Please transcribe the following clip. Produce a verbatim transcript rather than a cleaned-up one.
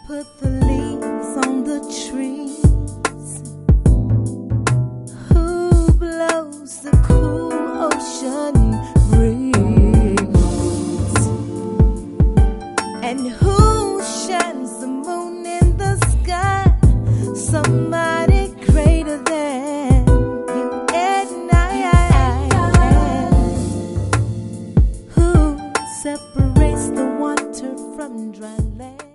put the leaves on the trees? Who blows the cool ocean breeze? And who shines the moon in the sky? Somebody greater than you and I. Who separates the water from dry land?